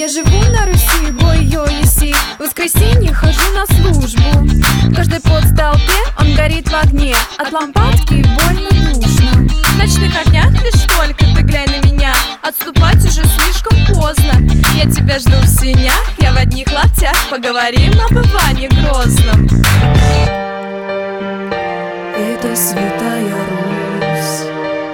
Я живу на Руси, ой-ой-еси. В воскресенье хожу на службу. Каждый пот в толпе, он горит в огне. От лампадки больно душно. В ночных огнях лишь только ты глянь на меня. Отступать уже слишком поздно. Я тебя жду в синях, я в одних лаптях. Поговорим об Иване Грозном. Это святая Русь.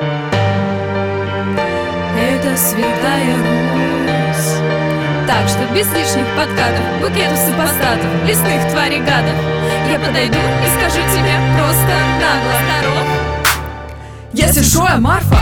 Это святая Русь. Так что без лишних подкатов, букетов супостатов, лесных тварей гадов, я подойду и скажу тебе просто нагло: здоров. Я Сишоя Марфа.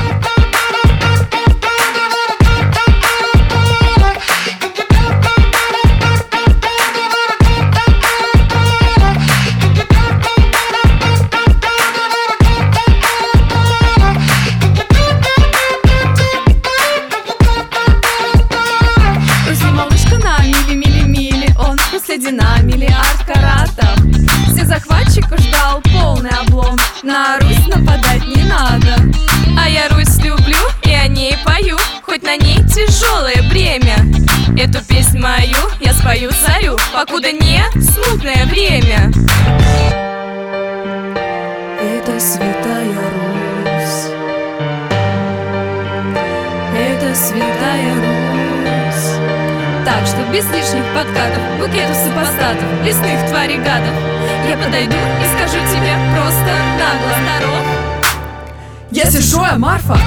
Седина, миллиард каратов. Все захватчиков ждал полный облом. На Русь нападать не надо. А я Русь люблю и о ней пою, хоть на ней тяжелое бремя. Эту песнь мою я спою царю, покуда не смутное время. Это святая Русь. Это святая Русь. Так что без лишних подкатов, букетов супостатов, лесных тварей гадов, я подойду и скажу тебе просто нагло: здоров. Я Сишоя Марфа.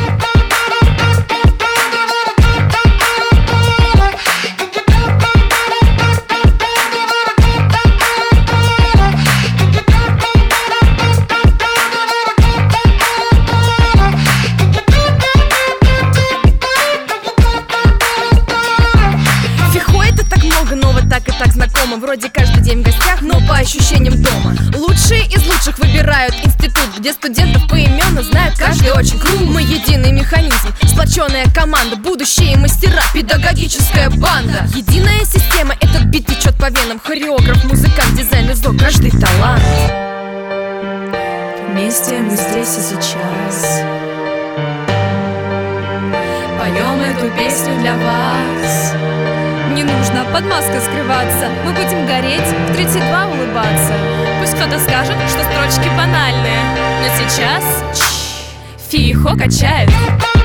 Так знакомо, вроде каждый день в гостях, но по ощущениям дома. Лучшие из лучших выбирают институт, где студентов поименно знают каждый очень круто. Мы единый механизм, сплоченная команда, будущие мастера, педагогическая банда. Единая система, этот бит течет по венам. Хореограф, музыкант, дизайн и звук, каждый талант. Вместе мы здесь и сейчас поем эту песню для вас. Не нужно под маской скрываться. Мы будем гореть, в 32 улыбаться. Пусть кто-то скажет, что строчки банальные, но сейчас фихо качает.